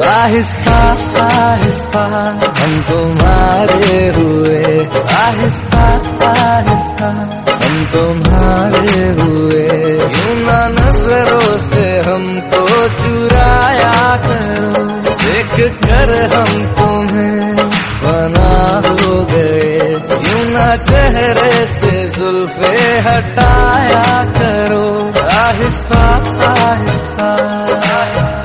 आहिस्ता आहिस्ता हम तुम्हारे हुए, आहिस्ता आहिस्ता हम तुम्हारे हुए। यूं ना नजरों से हमको चुराया करो, देख कर हम तुम्हें फना हो गए। यूं ना चेहरे से जुल्फे हटाया करो, आहिस्ता आहिस्ता।